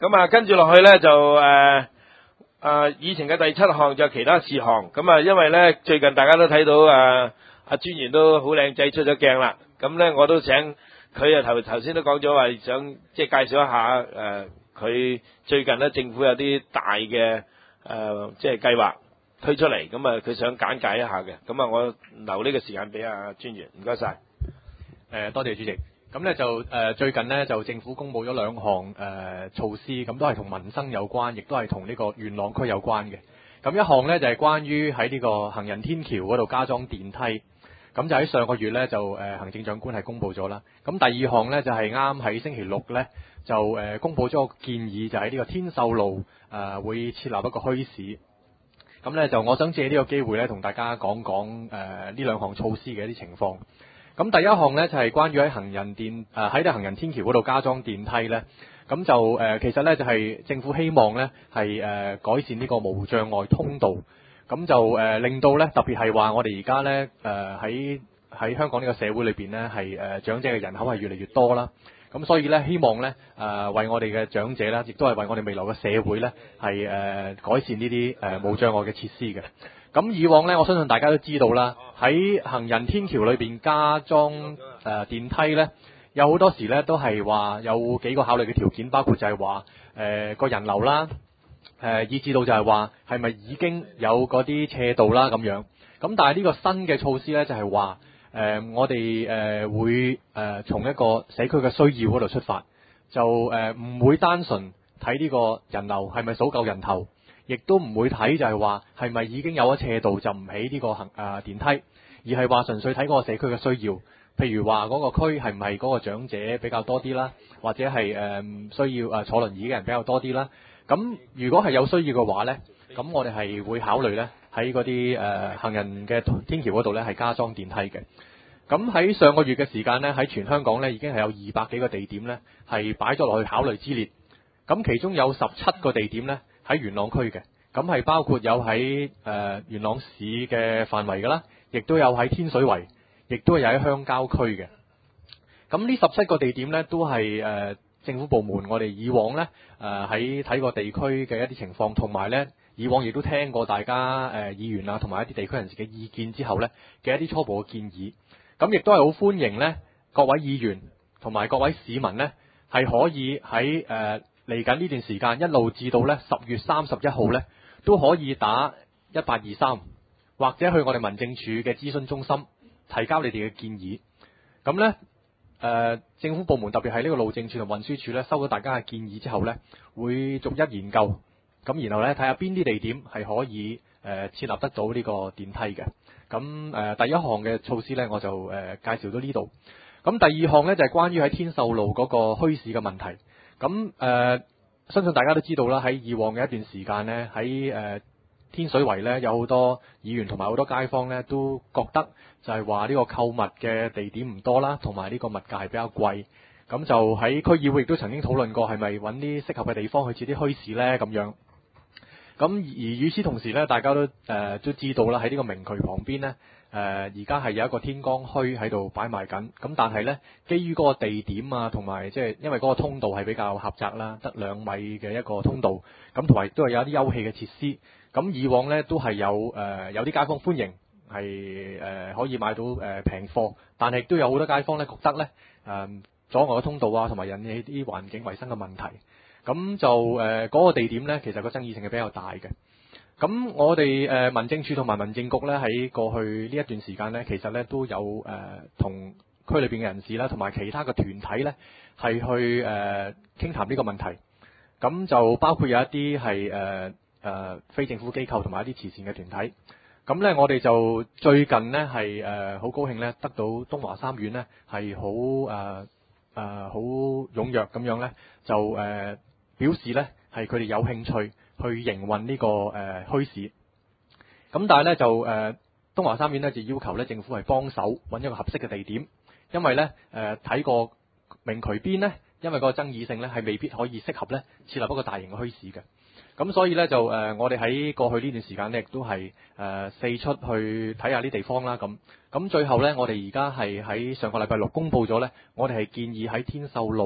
咁啊，跟住落去咧就議程嘅第7項就其他事項。咁啊，因為咧最近大家都睇到阿專員都好靚仔出咗鏡啦。咁咧我都請佢啊頭先都講咗話想即係介紹一下佢最近咧政府有啲大嘅即係計劃推出嚟。咁啊佢想簡介一下嘅。咁啊我留呢個時間俾阿專員，唔該晒。 多謝主席。咁咧就最近呢，就政府公布咗2項措施，咁都係同民生有關，亦都係同呢個元朗區有關嘅。咁一項呢，就係關於喺呢個行人天橋嗰度加裝電梯，咁就喺上個月呢，就行政長官係公布咗啦。咁第2項呢，就係啱喺星期六呢，就公布咗個建議，就喺呢個天秀路會設立一個墟市。咁呢，就我想借呢個機會呢，同大家講講呢2項措施嘅一啲情況。咁第一項呢，就係關於喺行人天橋嗰度加裝電梯呢。咁就其實呢，就係政府希望呢係改善呢個無障礙通道，咁就令到呢，特別係話我哋而家呢喺香港呢個社會裏邊呢，係長者嘅人口係越嚟越多啦，咁所以呢，希望呢為我哋嘅長者啦，亦都係為我哋未來嘅社會呢，係改善呢啲無障礙嘅設施嘅。咁以往呢，我相信大家都知道啦，喺行人天橋裏邊加裝電梯呢，有好多時呢都係話有幾個考慮嘅條件，包括就係話個人流啦，以至到就係話係咪已經有嗰啲斜道啦咁樣。咁但係呢個新嘅措施呢，就係話我哋會從一個社區嘅需要嗰度出發，就唔會單純睇呢個人流係咪數夠人頭。亦都唔會睇就係話係咪已經有咗斜道就唔起呢個電梯，而係話純粹睇嗰個社區嘅需要。譬如話嗰個區係唔係嗰個長者比較多啲啦，或者係需要坐輪椅嘅人比較多啲啦。咁如果係有需要嘅話呢，咁我哋係會考慮呢喺嗰啲行人嘅天橋嗰度呢係加裝電梯嘅。咁喺上個月嘅時間呢，喺全香港呢已經係有200幾個地點呢係擺咗落去考慮之列。咁其中有17個地點呢喺元朗區嘅，咁係包括有喺元朗市嘅範圍㗎啦，亦都有喺天水圍，亦都有喺鄉郊區嘅。咁呢17個地點呢，都係政府部門我哋以往呢喺睇過地區嘅一啲情況，同埋呢以往亦都聽過大家議員啊同埋一啲地區人士嘅意見之後呢嘅一啲初步嘅建議。咁亦都係好歡迎呢各位議員同埋各位市民呢係可以喺嚟緊呢段時間一路至到呢10月31號呢，都可以打1823，或者去我哋民政處嘅諮詢中心提交你哋嘅建議。咁呢政府部門特別係呢個路政處同運輸處呢，收到大家嘅建議之後呢，會逐一研究，咁然後呢睇下邊啲地點係可以設立得到呢個電梯嘅。咁第一項嘅措施呢，我就介紹到呢度。咁第2項呢，就係關於喺天秀路嗰個墟市嘅問題。咁相信大家都知道啦，喺以往嘅一段時間呢，喺天水圍呢，有好多議員同埋好多街坊呢，都覺得就係話呢個購物嘅地點唔多啦，同埋呢個物價係比較貴。咁就喺區議會亦都曾經討論過，係咪揾啲適合嘅地方去設啲墟市呢咁樣。咁而與此同時呢，大家都知道啦，喺呢個明渠旁邊呢，而家係有一個天光墟喺度擺賣緊。咁但係呢，基於嗰個地點啊，同埋即係因為嗰個通道係比較狹窄啦，得2米嘅一個通道，咁同埋都係有一啲休憩嘅設施。咁以往呢，都係有啲街坊歡迎係可以買到平貨，但係亦都有好多街坊呢覺得呢阻礙嘅通道啊，同埋引起啲環境衞生嘅問題。咁就嗰個地點呢，其實個爭議性係比較大嘅。咁我哋民政處同埋民政局呢，喺過去呢一段時間呢，其實呢都有同區裏邊嘅人士啦，同埋其他嘅團體呢，係去傾談呢個問題。咁就包括有一啲係非政府機構同埋一啲慈善嘅團體。咁呢，我哋就最近呢係好高興呢，得到東華三院呢係好踴躍咁樣呢，就表示呢係佢哋有興趣去營運呢個墟市。咁但係呢，就東華三院呢就要求呢政府係幫手揾一個合適嘅地點，因為呢睇過明渠邊呢，因為個爭議性呢係未必可以適合呢設立一個大型嘅墟市嘅。咁所以呢，就我哋喺過去呢段時間呢，亦都係四出去睇下啲地方啦。咁最後呢，我哋而家係喺上個禮拜6公佈咗呢，我哋係建議喺天秀路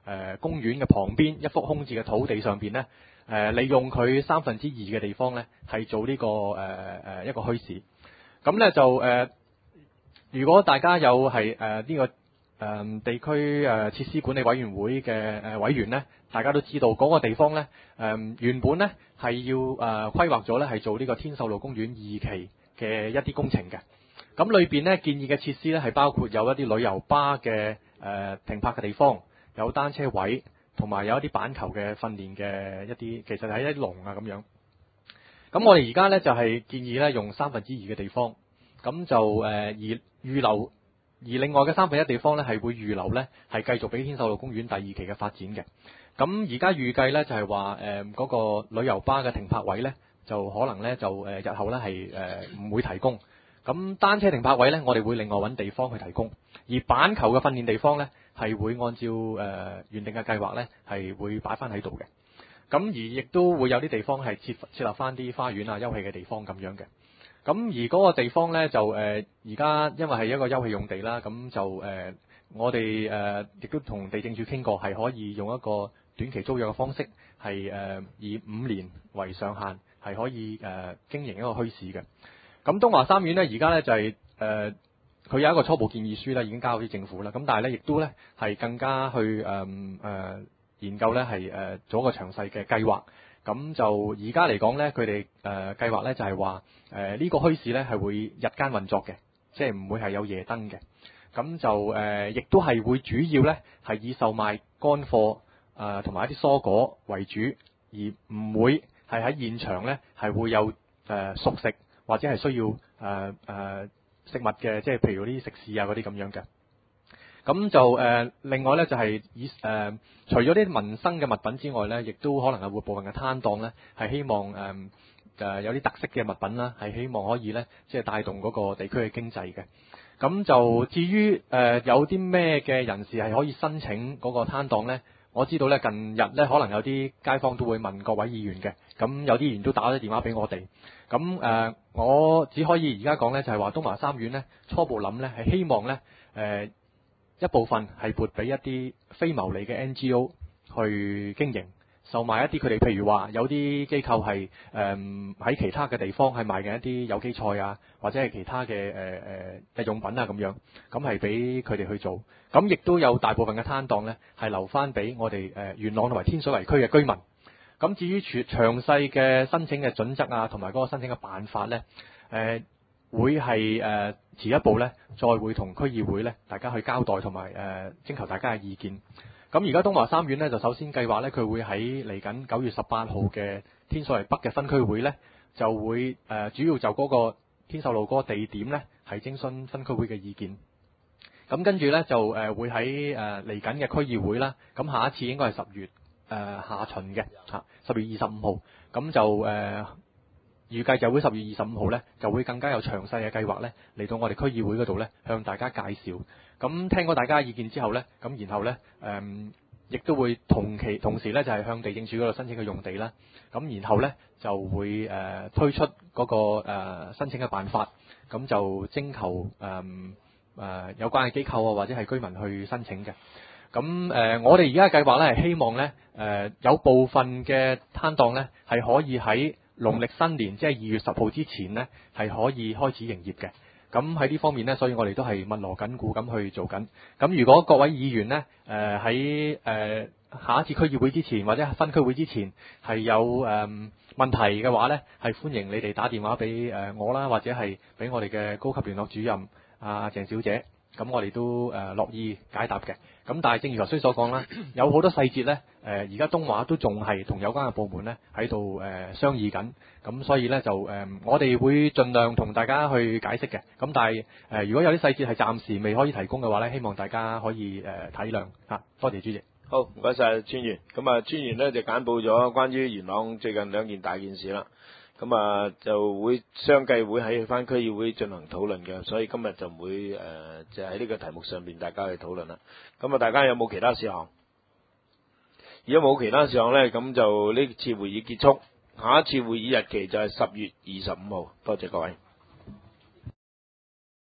公園嘅旁邊一幅空置嘅土地上邊呢，利用佢2/3嘅地方呢，係做呢、個一個墟市。咁呢就如果大家有係呢個地區設施管理委員會嘅委員呢，大家都知道嗰個地方呢，原本呢係要規劃咗呢係做呢個天秀路公園2期嘅一啲工程嘅。咁裏邊呢建議嘅設施呢係包括有一啲旅遊巴嘅停泊嘅地方，有單車位，同埋有一啲板球嘅訓練嘅一啲，其實係一啲籠啊咁樣。咁我哋而家呢就係建議呢用2/3嘅地方，咁就而預留。而另外嘅1/3地方呢，係會預留呢，係繼續俾天秀路公園第2期嘅發展嘅。咁而家預計呢，就係話嗰個旅遊巴嘅停泊位呢，就可能呢，就日後呢係唔會提供。咁單車停泊位呢，我哋會另外揾地方去提供。而板球嘅訓練地方呢，係會按照原定嘅計劃呢，係會擺翻喺度嘅。咁而亦都會有啲地方係設立翻啲花園啊、休憩嘅地方咁樣嘅。咁而嗰個地方呢，就而家因為係一個休憩用地啦，咁就我哋亦都同地政處傾過，係可以用一個短期租約嘅方式，係以5年為上限，係可以經營一個墟市嘅。咁東華三院呢，而家呢就係佢有一個初步建議書呢已經交俾政府啦。咁但係呢，亦都呢係更加去研究呢係做一個詳細嘅計劃。咁就而家嚟講呢，佢哋計劃呢就係話呢個墟市呢係會日間運作嘅，即係唔會係有夜燈嘅。咁就亦都係會主要呢係以售賣乾貨同埋一啲蔬果為主，而唔會係喺現場呢係會有熟食或者係需要食物嘅，即係譬如啲食肆啊嗰啲咁樣嘅。咁就另外呢，就係除咗啲民生嘅物品之外呢，亦都可能係會部分嘅攤檔呢，係希望有啲特色嘅物品啦，係希望可以呢，即係帶動嗰個地區嘅經濟嘅。咁就至於有啲咩嘅人士係可以申請嗰個攤檔呢？我知道呢，近日呢，可能有啲街坊都會問各位議員嘅，咁有啲議員都打咗電話俾我哋。咁我只可以而家講呢，就係話東華三院呢，初步諗呢，係希望呢。一部分係撥俾一啲非牟利嘅 NGO 去經營，售賣一啲佢哋譬如話有啲機構係喺其他嘅地方係賣嘅一啲有機菜啊，或者係其他嘅日用品啊咁樣，咁係俾佢哋去做。咁亦都有大部分嘅攤檔呢係留翻俾我哋元朗同埋天水圍區嘅居民。咁至於詳細嘅申請嘅準則啊，同埋嗰個申請嘅辦法呢，會係遲一步呢，再會同區議會呢大家去交代同埋徵求大家嘅意見。咁而家東華三院呢，就首先計劃呢，佢會喺嚟緊9月18號嘅天水圍北嘅分區會呢，就會主要就嗰個天秀路嗰個地點呢，係徵詢分區會嘅意見。咁跟住呢，就會喺嚟緊嘅區議會啦。咁下一次應該係10月下旬嘅10月25號。咁就預計就會10月25號呢，就會更加有詳細嘅計劃呢嚟到我哋區議會嗰度呢，向大家介紹。咁聽過大家嘅意見之後呢，咁然後呢，亦都會同時呢，就係向地政處嗰度申請嘅用地啦。咁然後呢，就會推出嗰個申請嘅辦法，咁就徵求有關嘅機構啊或者係居民去申請嘅。咁我哋而家嘅計劃呢，係希望呢，有部分嘅攤檔呢，係可以喺農曆新年即係2月10號之前呢，係可以開始營業嘅。咁喺呢方面呢，所以我哋都係密鑼緊鼓咁去做緊。咁如果各位議員呢，喺下一次區議會之前或者分區會之前係有問題嘅話呢，係歡迎你哋打電話俾我啦，或者係俾我哋嘅高級聯絡主任鄭小姐。咁我哋都樂意解答嘅。咁但係正如頭先所講啦，有好多細節呢，而家東華都仲係同有關嘅部門呢喺度商議緊。咁所以呢，就我哋會盡量同大家去解釋嘅。咁但係如果有啲細節係暫時未可以提供嘅話呢，希望大家可以體諒嚇。多謝主席。 好，唔該晒專員。咁啊，專員呢就簡報咗關於元朗最近2件大件事啦。咁啊，就會相繼會喺翻區議會進行討論嘅，所以今日就唔會就喺呢個題目上面大家去討論啦。咁啊，大家有冇其他事項？如果冇其他事項呢，咁就呢次會議結束。下一次會議日期就係10月25號。多謝各位。